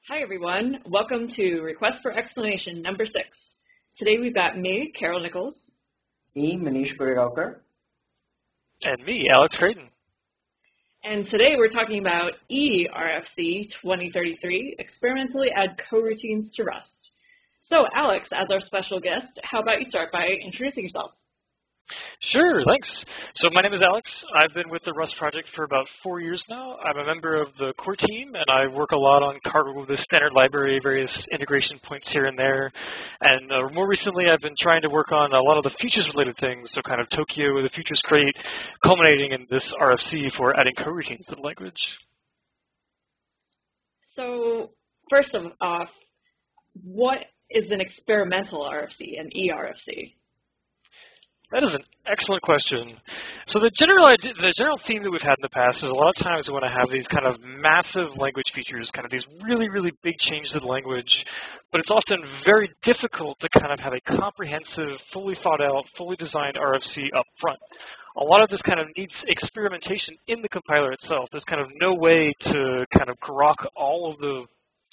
Hi everyone, welcome to Request for Explanation number 6. Today we've got me, Carol Nichols. Me, Manish Gurgaonkar. And me, Alex Creighton. And today we're talking about eRFC 2033, experimentally add coroutines to Rust. So Alex, as our special guest, how about you start by introducing yourself? Sure, thanks. So my name is Alex. I've been with the Rust project for about 4 years now. I'm a member of the core team, and I work a lot on Cargo, the standard library, various integration points here and there. And more recently, I've been trying to work on a lot of the features-related things, so kind of Tokyo, the Futures Crate, culminating in this RFC for adding coroutines to the language. So first off, what is an experimental RFC, an eRFC? That is an excellent question. So the general theme that we've had in the past is a lot of times we want to have these kind of massive language features, kind of these really, really big changes to the language, but it's often very difficult to kind of have a comprehensive, fully thought out, fully designed RFC up front. A lot of this kind of needs experimentation in the compiler itself. There's kind of no way to kind of grok all of the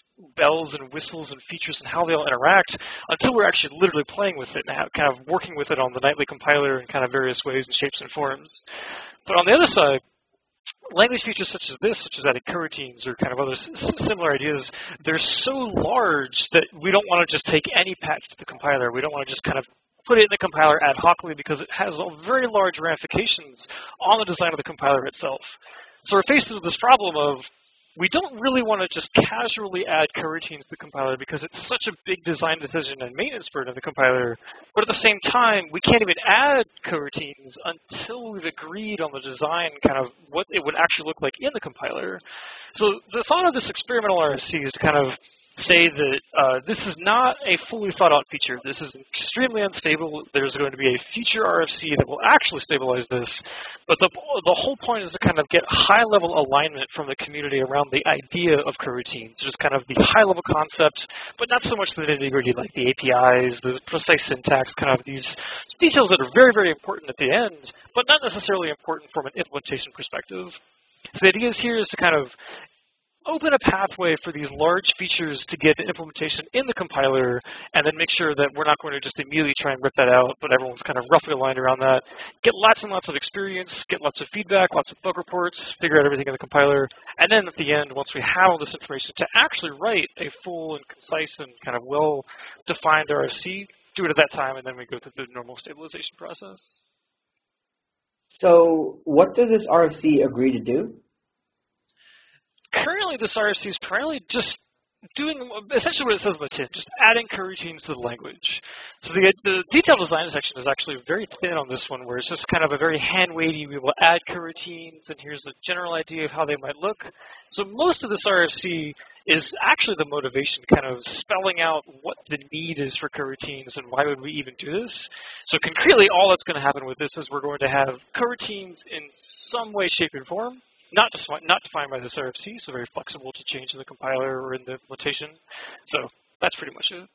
bells and whistles and features and how they all interact until we're actually literally playing with it and kind of working with it on the nightly compiler in kind of various ways and shapes and forms. But on the other side, language features such as this, such as adding coroutines or kind of other similar ideas, they're so large that we don't want to just take any patch to the compiler. We don't want to just kind of put it in the compiler ad hocly because it has very large ramifications on the design of the compiler itself. So we're faced with this problem of we don't really want to just casually add coroutines to the compiler because it's such a big design decision and maintenance burden of the compiler. But at the same time, we can't even add coroutines until we've agreed on the design, kind of what it would actually look like in the compiler. So the thought of this experimental RFC is to kind of say that this is not a fully thought out feature. This is extremely unstable. There's going to be a future RFC that will actually stabilize this. But the whole point is to kind of get high level alignment from the community around the idea of coroutines, just kind of the high level concept, but not so much the nitty-gritty like the APIs, the precise syntax, kind of these details that are very, very important at the end, but not necessarily important from an implementation perspective. So the idea here is to kind of open a pathway for these large features to get the implementation in the compiler and then make sure that we're not going to just immediately try and rip that out, but everyone's kind of roughly aligned around that. Get lots and lots of experience, get lots of feedback, lots of bug reports, figure out everything in the compiler, and then at the end, once we have all this information, to actually write a full and concise and kind of well-defined RFC, do it at that time, and then we go through the normal stabilization process. So what does this RFC agree to do? Currently, this RFC is primarily just doing essentially what it says in the tin, just adding coroutines to the language. So the detailed design section is actually very thin on this one, where it's just kind of a very hand-wavy, we will add coroutines, and here's the general idea of how they might look. So most of this RFC is actually the motivation, kind of spelling out what the need is for coroutines and why would we even do this. So concretely, all that's going to happen with this is we're going to have coroutines in some way, shape, and form. Not defined by this RFC, so very flexible to change in the compiler or in the implementation. So that's pretty much it.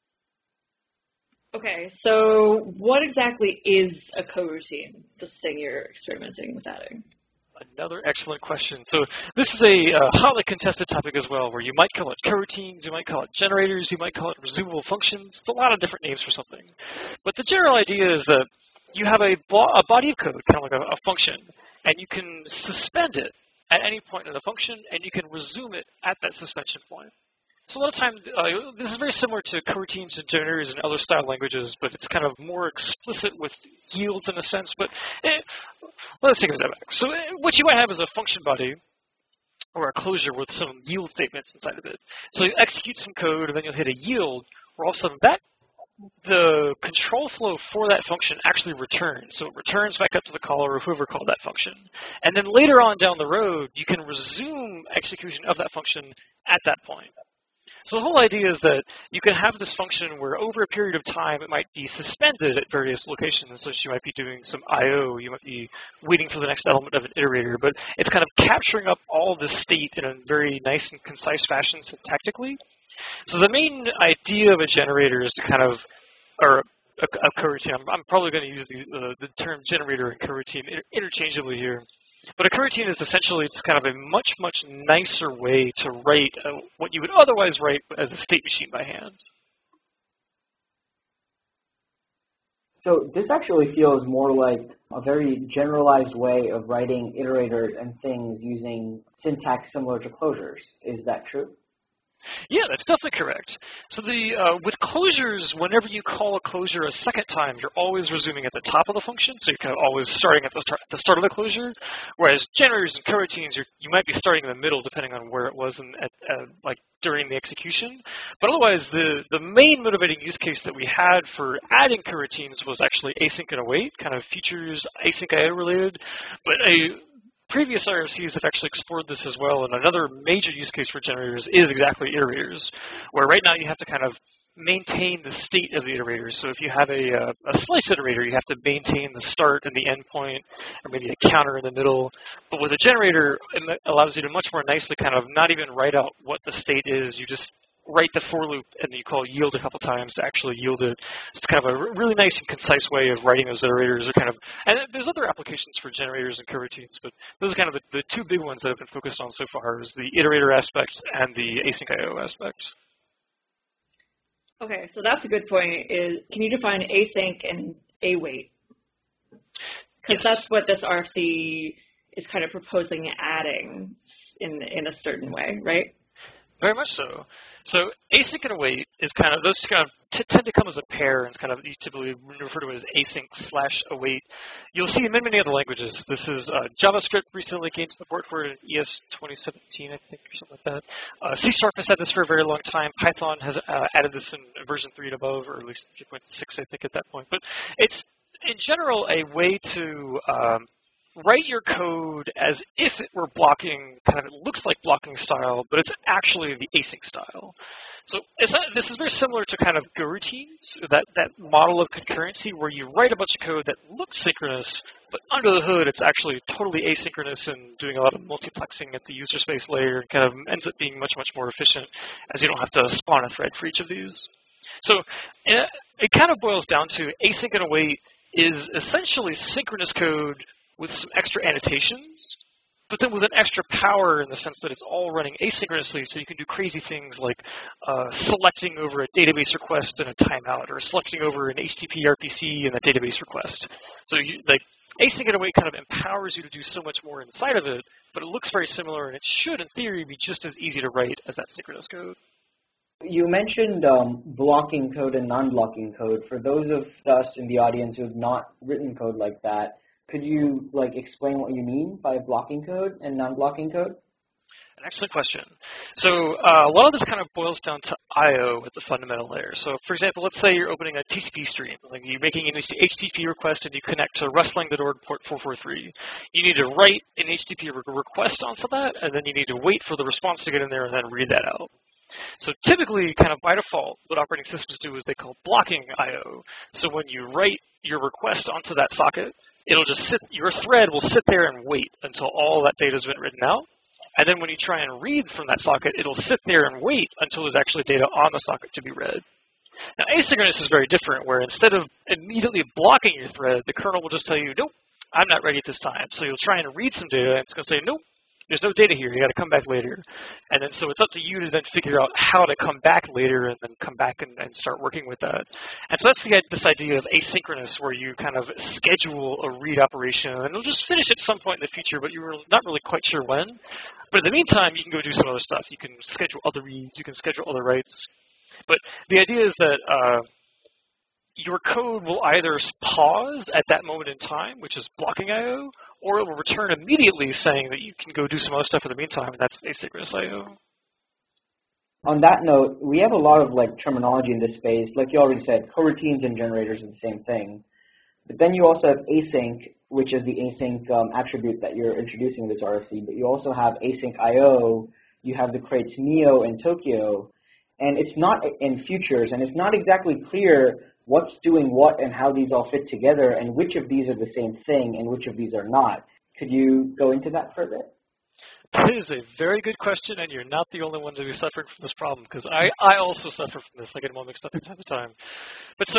Okay, so what exactly is a coroutine, this thing you're experimenting with adding? Another excellent question. So this is a hotly contested topic as well, where you might call it coroutines, you might call it generators, you might call it resumable functions. It's a lot of different names for something. But the general idea is that you have a body of code, kind of like a function, and you can suspend it at any point in the function, and you can resume it at that suspension point. So a lot of times, this is very similar to coroutines and generators and other style languages, but it's kind of more explicit with yields in a sense. But let's take a step back. So what you might have is a function body or a closure with some yield statements inside of it. So you execute some code, and then you'll hit a yield, where all of a sudden the control flow for that function actually returns. So it returns back up to the caller or whoever called that function. And then later on down the road, you can resume execution of that function at that point. So the whole idea is that you can have this function where over a period of time, it might be suspended at various locations. So you might be doing some I/O. You might be waiting for the next element of an iterator. But it's kind of capturing up all of this state in a very nice and concise fashion syntactically. So the main idea of a generator is to kind of, or a coroutine, I'm probably going to use the term generator and coroutine interchangeably here, But a coroutine is essentially, it's kind of a much, much nicer way to write what you would otherwise write as a state machine by hand. So this actually feels more like a very generalized way of writing iterators and things using syntax similar to closures. Is that true? Yeah, that's definitely correct. So with closures, whenever you call a closure a second time, you're always resuming at the top of the function, so you're kind of always starting at the start of the closure. Whereas generators and coroutines, you might be starting in the middle depending on where it was like during the execution. But otherwise, the main motivating use case that we had for adding coroutines was actually async and await, kind of features async IO related. But previous IRCs have actually explored this as well, and another major use case for generators is exactly iterators, where right now you have to kind of maintain the state of the iterators. So if you have a slice iterator, you have to maintain the start and the end point, or maybe a counter in the middle. But with a generator, it allows you to much more nicely kind of not even write out what the state is. You just write the for loop, and you call yield a couple times to actually yield it. It's kind of a really nice and concise way of writing those iterators. And there's other applications for generators and coroutines, but those are kind of the two big ones that have been focused on so far, is the iterator aspect and the async IO aspect. Okay, so that's a good point. Can you define async and await? Because that's what this RFC is kind of proposing adding in a certain way, right? Very much so. So async and await is kind of, those kind of tend to come as a pair, and it's kind of, you typically refer to it as async/await. You'll see in many other languages. This is JavaScript recently gained support for it in ES 2017, I think, or something like that. C# has had this for a very long time. Python has added this in version 3 and above, or at least 3.6, I think, at that point. But it's, in general, a way to write your code as if it were blocking, kind of, it looks like blocking style, but it's actually the async style. So this is very similar to kind of goroutines, that model of concurrency where you write a bunch of code that looks synchronous, but under the hood it's actually totally asynchronous and doing a lot of multiplexing at the user space layer, and kind of ends up being much, much more efficient as you don't have to spawn a thread for each of these. So it kind of boils down to async and await is essentially synchronous code with some extra annotations, but then with an extra power in the sense that it's all running asynchronously, so you can do crazy things like selecting over a database request and a timeout, or selecting over an HTTP RPC and a database request. So async and await kind of empowers you to do so much more inside of it, but it looks very similar, and it should, in theory, be just as easy to write as that synchronous code. You mentioned blocking code and non-blocking code. For those of us in the audience who have not written code like that, could you explain what you mean by blocking code and non-blocking code? An excellent question. So a lot of this kind of boils down to I/O at the fundamental layer. So for example, let's say you're opening a TCP stream. Like you're making an HTTP request and you connect to Rustling the Door port 443. You need to write an HTTP request onto that, and then you need to wait for the response to get in there and then read that out. So typically, kind of by default, what operating systems do is they call blocking I/O. So when you write your request onto that socket, it'll just your thread will sit there and wait until all that data has been written out. And then when you try and read from that socket, it'll sit there and wait until there's actually data on the socket to be read. Now, asynchronous is very different, where instead of immediately blocking your thread, the kernel will just tell you, nope, I'm not ready at this time. So you'll try and read some data, and it's going to say, nope, there's no data here. You got to come back later. And then so it's up to you to then figure out how to come back later and then come back and start working with that. And so that's this idea of asynchronous, where you kind of schedule a read operation, and it'll just finish at some point in the future, but you're not really quite sure when. But in the meantime, you can go do some other stuff. You can schedule other reads. You can schedule other writes. But the idea is that your code will either pause at that moment in time, which is blocking I/O, or it will return immediately saying that you can go do some other stuff in the meantime, and that's asynchronous I/O. On that note, we have a lot of terminology in this space. Like you already said, coroutines and generators are the same thing. But then you also have async, which is the async attribute that you're introducing in this RFC. But you also have async I/O. You have the crates Neo and Tokyo. And it's not in futures, and it's not exactly clear what's doing what and how these all fit together, and which of these are the same thing and which of these are not. Could you go into that for a bit? That is a very good question, and you're not the only one to be suffering from this problem, because I also suffer from this. I get them all mixed up from time to time. But so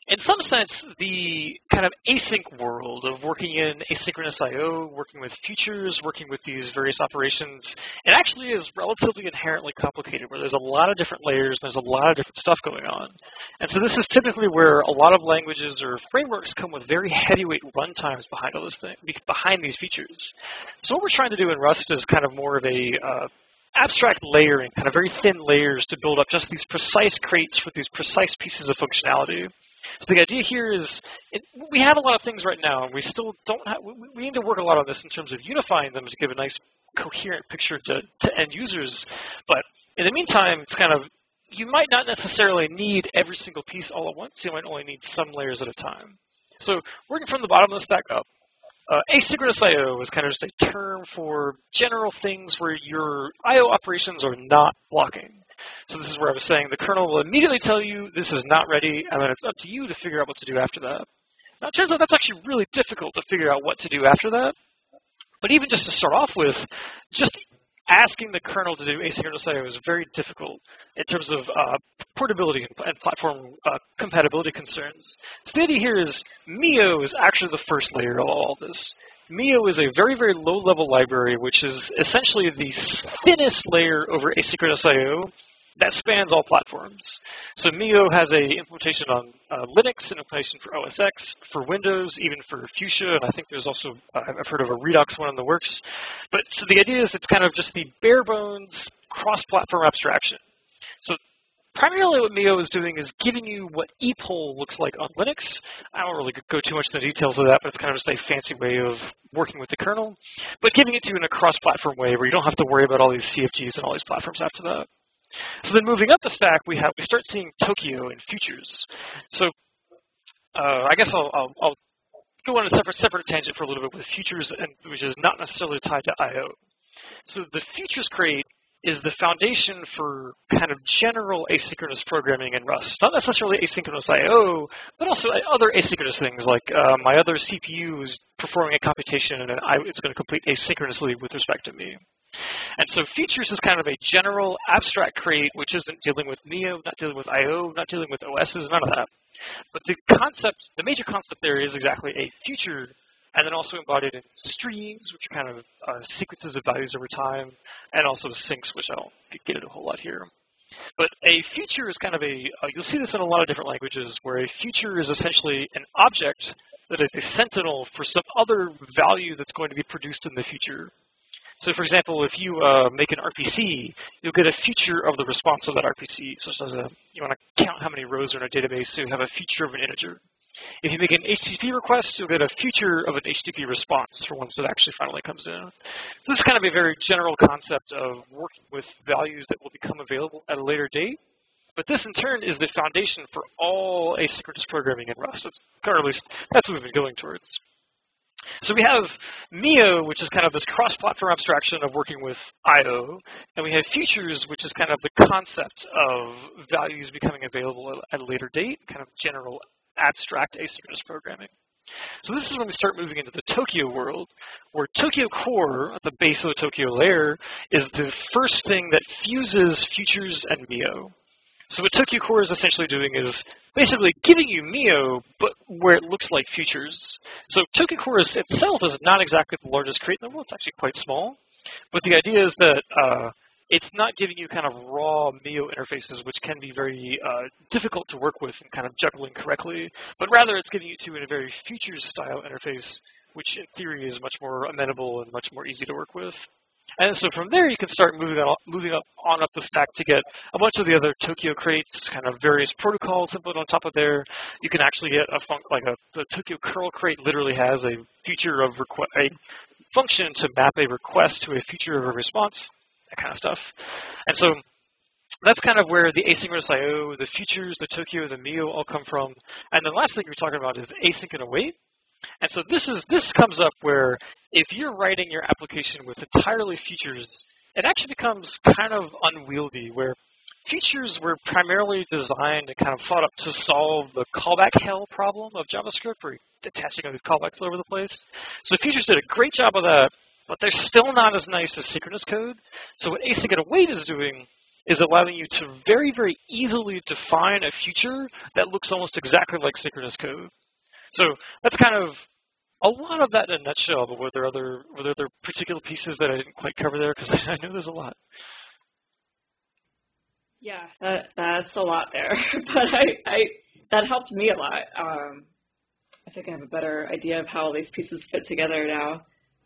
in some sense, the kind of async world of working in asynchronous I/O, working with futures, working with these various operations, it actually is relatively inherently complicated, where there's a lot of different layers, there's a lot of different stuff going on. And so this is typically where a lot of languages or frameworks come with very heavyweight runtimes behind all this thing, behind these features. So what we're trying to do in Rust is kind of more of a abstract layering, kind of very thin layers to build up just these precise crates for these precise pieces of functionality. So the idea here is, we have a lot of things right now, and we still don't have, we need to work a lot on this in terms of unifying them to give a nice coherent picture to end users. But in the meantime, it's kind of, you might not necessarily need every single piece all at once. You might only need some layers at a time. So working from the bottom of the stack up, asynchronous I/O is kind of just a term for general things where your I/O operations are not blocking. So this is where I was saying the kernel will immediately tell you this is not ready, and then it's up to you to figure out what to do after that. Now, it turns out that's actually really difficult to figure out what to do after that. But even just to start off with, just asking the kernel to do asynchronous I/O is very difficult in terms of portability and platform compatibility concerns. So the idea here is Mio is actually the first layer of all this. Mio is a very, very low-level library, which is essentially the thinnest layer over asynchronous I/O that spans all platforms. So Mio has an implementation on Linux, an implementation for OS X, for Windows, even for Fuchsia, and I think there's also, I've heard of a Redux one in the works. But so the idea is it's kind of just the bare bones cross-platform abstraction. So primarily what Mio is doing is giving you what epoll looks like on Linux. I don't really go too much into the details of that, but it's kind of just a fancy way of working with the kernel, but giving it to you in a cross-platform way where you don't have to worry about all these CFGs and all these platforms after that. So then moving up the stack, we start seeing Tokio and futures. So I guess I'll go on a separate tangent for a little bit with futures, which is not necessarily tied to I/O. So the futures crate is the foundation for kind of general asynchronous programming in Rust. Not necessarily asynchronous I/O, but also other asynchronous things, like my other CPU is performing a computation and it's going to complete asynchronously with respect to me. And so futures is kind of a general abstract crate, which isn't dealing with Mio, not dealing with I/O, not dealing with OSs, none of that. But the major concept there is exactly a future, and then also embodied in streams, which are kind of sequences of values over time, and also sinks, which I don't get into a whole lot here. But a future is kind of you'll see this in a lot of different languages, where a future is essentially an object that is a sentinel for some other value that's going to be produced in the future. So for example, if you make an RPC, you'll get a feature of the response of that RPC. So you want to count how many rows are in a database, so you have a feature of an integer. If you make an HTTP request, you'll get a feature of an HTTP response for once it actually finally comes in. So this is kind of a very general concept of working with values that will become available at a later date. But this, in turn, is the foundation for all asynchronous programming in Rust. Or at least that's what we've been going towards. So we have Mio, which is kind of this cross-platform abstraction of working with I/O, and we have futures, which is kind of the concept of values becoming available at a later date, kind of general abstract asynchronous programming. So this is when we start moving into the Tokio world, where Tokio Core, at the base of the Tokio layer, is the first thing that fuses futures and Mio. So what Tokio Core is essentially doing is basically giving you Mio, but where it looks like futures. So Tokio Core itself is not exactly the largest crate in the world. It's actually quite small. But the idea is that it's not giving you kind of raw Mio interfaces, which can be very difficult to work with and kind of juggling correctly. But rather, it's giving you to in a very futures-style interface, which in theory is much more amenable and much more easy to work with. And so from there, you can start moving up the stack to get a bunch of the other Tokio crates, kind of various protocols input on top of there. You can actually get the Tokio curl crate literally has a feature of a function to map a request to a feature of a response, that kind of stuff. And so that's kind of where the asynchronous I/O, the futures, the Tokio, the Mio all come from. And the last thing we're talking about is async and await. And so this comes up where if you're writing your application with entirely futures, it actually becomes kind of unwieldy, where futures were primarily designed and kind of thought up to solve the callback hell problem of JavaScript, where you're attaching all these callbacks all over the place. So futures did a great job of that, but they're still not as nice as synchronous code. So what async and await is doing is allowing you to very, very easily define a feature that looks almost exactly like synchronous code. So that's kind of a lot of that in a nutshell, but were there other particular pieces that I didn't quite cover there? Because I know there's a lot. Yeah, that's a lot there, but that helped me a lot. I think I have a better idea of how all these pieces fit together now.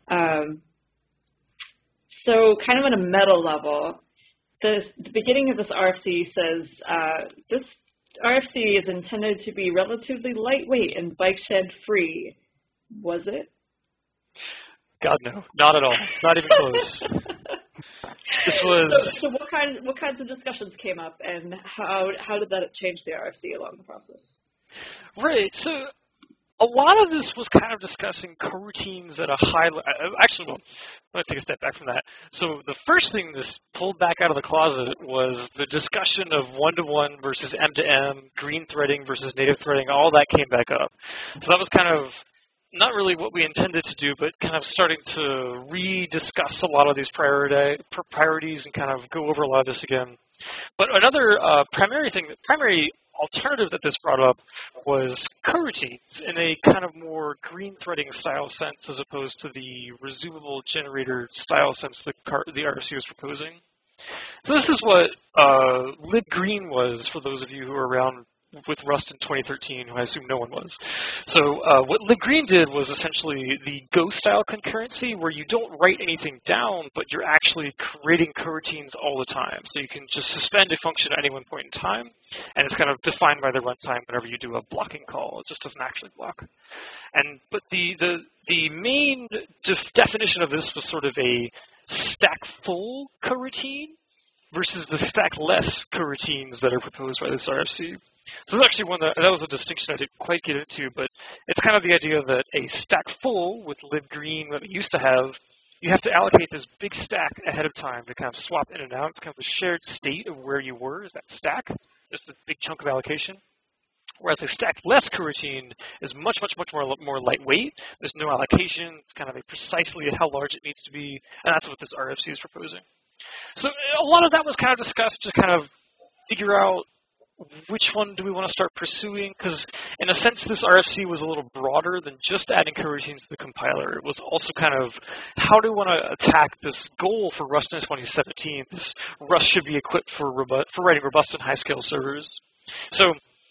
So kind of on a meta level, the beginning of this RFC says, this RFC is intended to be relatively lightweight and bike shed free. Was it? God, no. Not at all. Not even close. This was... So what kinds of discussions came up, and how did that change the RFC along the process? Right. So a lot of this was kind of discussing coroutines at a high level. Actually, well, let me take a step back from that. So the first thing this pulled back out of the closet was the discussion of one-to-one versus M-to-M, green threading versus native threading. All that came back up. So that was kind of not really what we intended to do, but kind of starting to rediscuss a lot of these priorities and kind of go over a lot of this again. But another primary alternative that this brought up was coroutines in a kind of more green threading style sense as opposed to the resumable generator style sense the RFC was proposing. So this is what libgreen was for those of you who are around with Rust in 2013, who I assume no one was. So what libgreen did was essentially the Go style concurrency where you don't write anything down, but you're actually creating coroutines all the time. So you can just suspend a function at any one point in time, and it's kind of defined by the runtime whenever you do a blocking call. It just doesn't actually block. But the main definition of this was sort of a stack full coroutine versus the stack less coroutines that are proposed by this RFC. So this is actually one that was a distinction I didn't quite get into, but it's kind of the idea that a stack full with libgreen that we used to have, you have to allocate this big stack ahead of time to kind of swap in and out. It's kind of the shared state of where you were is that stack, just a big chunk of allocation. Whereas a stack less coroutine is much more lightweight. There's no allocation. It's kind of precisely how large it needs to be, and that's what this RFC is proposing. So a lot of that was kind of discussed to kind of figure out which one do we want to start pursuing, because in a sense this RFC was a little broader than just adding coroutines to the compiler. It was also kind of how do we want to attack this goal for Rust in 2017. This Rust should be equipped for writing robust and high-scale servers. So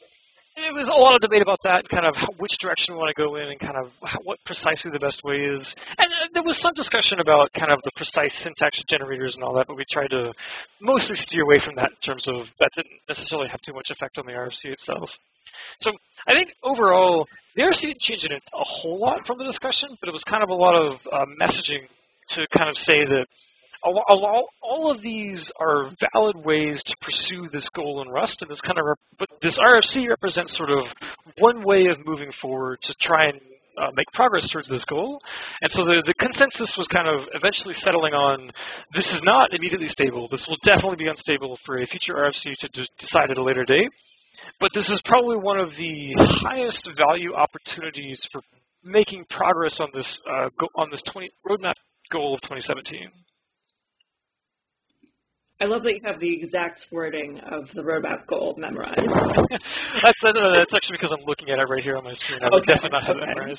it was a lot of debate about that, kind of which direction we want to go in and kind of what precisely the best way is. And there was some discussion about kind of the precise syntax generators and all that, but we tried to mostly steer away from that in terms of that didn't necessarily have too much effect on the RFC itself. So I think overall, the RFC didn't change it a whole lot from the discussion, but it was kind of a lot of messaging to kind of say that all of these are valid ways to pursue this goal in Rust, and but this RFC represents sort of one way of moving forward to try and make progress towards this goal. And so the consensus was kind of eventually settling on this is not immediately stable. This will definitely be unstable for a future RFC to decide at a later date. But this is probably one of the highest value opportunities for making progress on this roadmap goal of 2017. I love that you have the exact wording of the roadmap goal memorized. That's actually because I'm looking at it right here on my screen. I would definitely not have it memorized.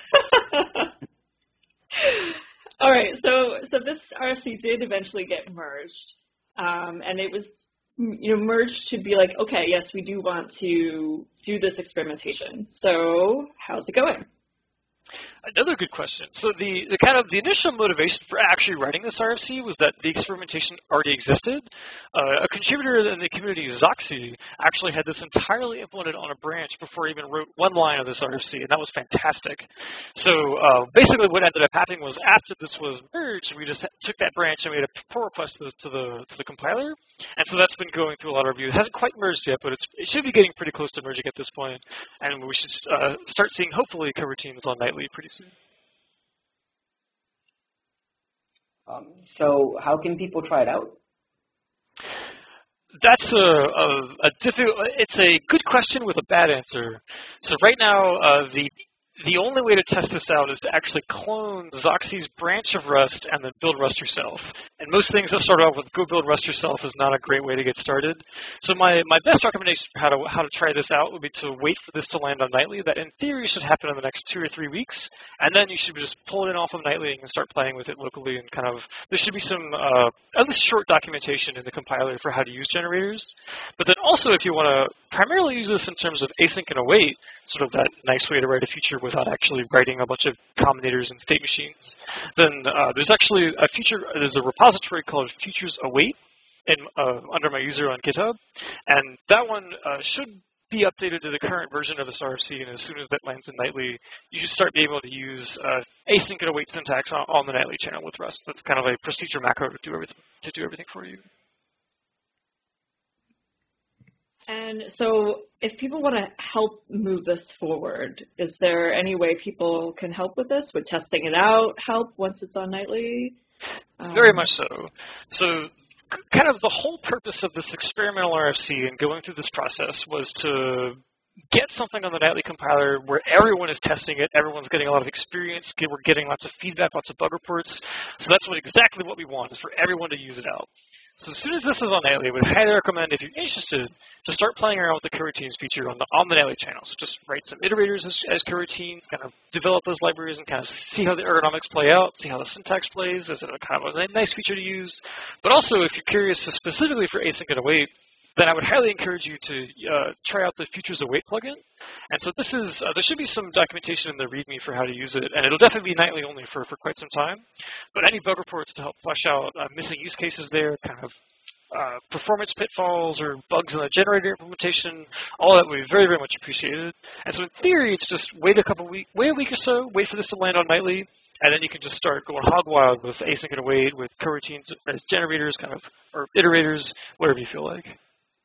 All right, so this RFC did eventually get merged, and it was merged to be like, okay, yes, we do want to do this experimentation. So how's it going? Another good question. So the initial motivation for actually writing this RFC was that the experimentation already existed. A contributor in the community, Zoxy, actually had this entirely implemented on a branch before he even wrote one line of this RFC, and that was fantastic. So basically what ended up happening was after this was merged, we just took that branch and made a pull request to the compiler, and so that's been going through a lot of reviews. It hasn't quite merged yet, but it should be getting pretty close to merging at this point, and we should start seeing hopefully coroutines on Nightly pretty soon. So how can people try it out? That's it's a good question with a bad answer. So right now, the the only way to test this out is to actually clone Zoxy's branch of Rust and then build Rust yourself. And most things that start off with go build Rust yourself is not a great way to get started. So my best recommendation for how to try this out would be to wait for this to land on Nightly. That in theory should happen in the next 2 or 3 weeks. And then you should just pull it off of Nightly and start playing with it locally. And kind of, there should be some, at least short documentation in the compiler for how to use generators. But then also if you want to primarily use this in terms of async and await, sort of that nice way to write a feature without actually writing a bunch of combinators and state machines, then there's actually a feature, there's a repository called Futures Await under my user on GitHub, and that one should be updated to the current version of this RFC, and as soon as that lands in Nightly, you should start being able to use async and await syntax on the Nightly channel with Rust. That's kind of a procedure macro to do everything for you. And so if people want to help move this forward, is there any way people can help with this? Would testing it out help once it's on Nightly? Very much so. So kind of the whole purpose of this experimental RFC and going through this process was to get something on the Nightly compiler where everyone is testing it, everyone's getting a lot of experience, we're getting lots of feedback, lots of bug reports. So that's exactly what we want, is for everyone to use it out. So as soon as this is on Nightly, I would highly recommend, if you're interested, to start playing around with the coroutines feature on the Nightly channel. So just write some iterators as coroutines, kind of develop those libraries and kind of see how the ergonomics play out, see how the syntax plays. Is it a kind of a nice feature to use? But also, if you're curious specifically for async and await, then I would highly encourage you to try out the Futures Await plugin. And so this is, there should be some documentation in the README for how to use it, and it'll definitely be Nightly only for quite some time. But any bug reports to help flesh out missing use cases there, kind of performance pitfalls or bugs in the generator implementation, all that would be very, very much appreciated. And so in theory, it's just wait a week or so, wait for this to land on Nightly, and then you can just start going hog wild with async and await, with coroutines as generators, kind of, or iterators, whatever you feel like.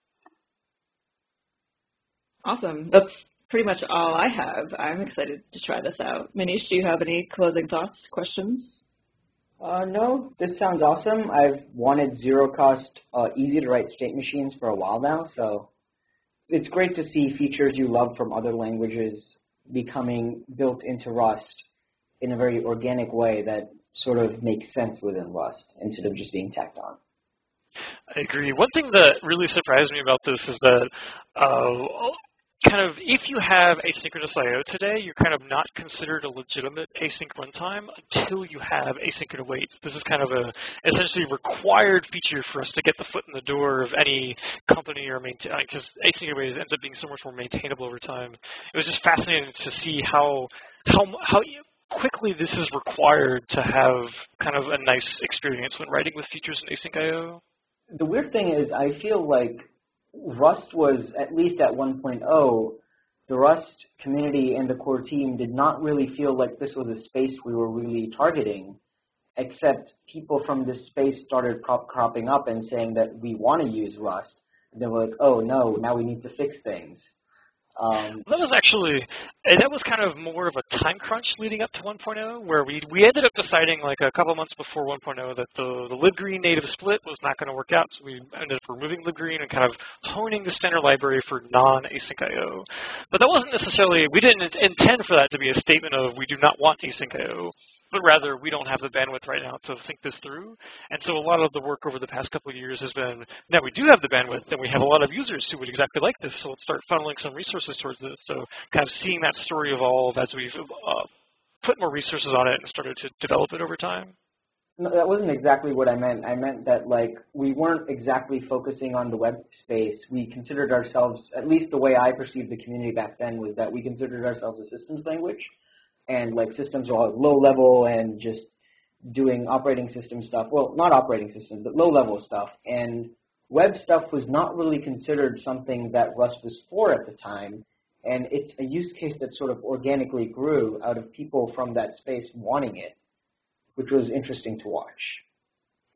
Awesome. That's pretty much all I have. I'm excited to try this out. Manish, do you have any closing thoughts, questions? No, this sounds awesome. I've wanted zero-cost, easy-to-write state machines for a while now, so it's great to see features you love from other languages becoming built into Rust in a very organic way that sort of makes sense within Rust instead of just being tacked on. I agree. One thing that really surprised me about this is that kind of, if you have asynchronous I/O today, you're kind of not considered a legitimate async runtime until you have async and await. This is kind of a essentially required feature for us to get the foot in the door of any company or maintain, because async and await ends up being so much more maintainable over time. It was just fascinating to see how quickly this is required to have kind of a nice experience when writing with features in async I/O. The weird thing is, I feel like Rust was, at least at 1.0, the Rust community and the core team did not really feel like this was a space we were really targeting, except people from this space started cropping up and saying that we want to use Rust. And they were like, oh no, now we need to fix things. That was actually, that was kind of more of a time crunch leading up to 1.0, where we ended up deciding like a couple months before 1.0 that the libgreen native split was not going to work out, so we ended up removing libgreen and kind of honing the standard library for non-async I/O. But that wasn't necessarily, we didn't intend for that to be a statement of we do not want async I/O, but rather we don't have the bandwidth right now to think this through. And so a lot of the work over the past couple of years has been, now we do have the bandwidth and we have a lot of users who would exactly like this, so let's start funneling some resources towards this. So kind of seeing that story evolve as we've put more resources on it and started to develop it over time. No, that wasn't exactly what I meant. I meant that like we weren't exactly focusing on the web space. We considered ourselves, at least the way I perceived the community back then, was that we considered ourselves a systems language. And like systems are all low level and just doing operating system stuff. Well, not operating system, but low level stuff. And web stuff was not really considered something that Rust was for at the time. And it's a use case that sort of organically grew out of people from that space wanting it, which was interesting to watch.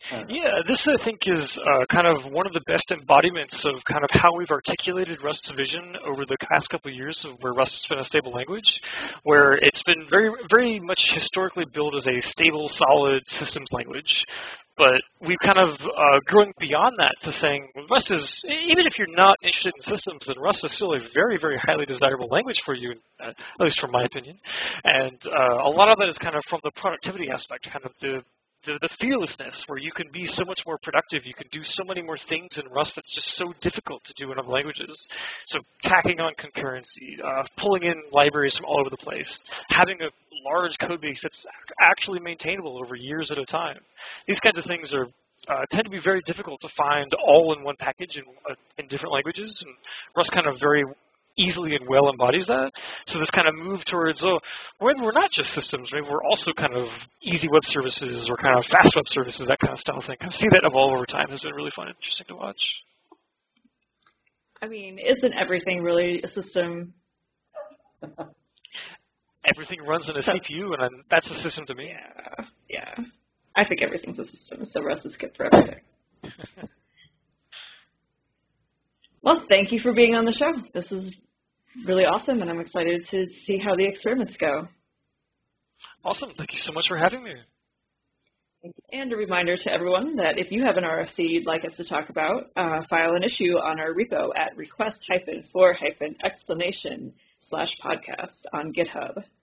Yeah, this I think is kind of one of the best embodiments of kind of how we've articulated Rust's vision over the past couple of years of where Rust has been a stable language, where it's been very much historically built as a stable, solid systems language. But we've kind of grown beyond that to saying Rust is, even if you're not interested in systems, then Rust is still a very highly desirable language for you, at least from my opinion. And a lot of that is kind of from the productivity aspect, kind of the fearlessness, where you can be so much more productive, you can do so many more things in Rust that's just so difficult to do in other languages. So tacking on concurrency, pulling in libraries from all over the place, having a large code base that's actually maintainable over years at a time. These kinds of things are tend to be very difficult to find all in one package in different languages, and Rust kind of very easily and well embodies that. So this kind of move towards, maybe we're not just systems, maybe we're also kind of easy web services or kind of fast web services, that kind of style thing. Kind of see that evolve over time has been really fun and interesting to watch. I mean, isn't everything really a system? Everything runs in a CPU, and that's a system to me. Yeah. I think everything's a system, so Rust is good for everything. Well, thank you for being on the show. This is really awesome, and I'm excited to see how the experiments go. Awesome. Thank you so much for having me. And a reminder to everyone that if you have an RFC you'd like us to talk about, file an issue on our repo at request-for-explanation/podcast on GitHub.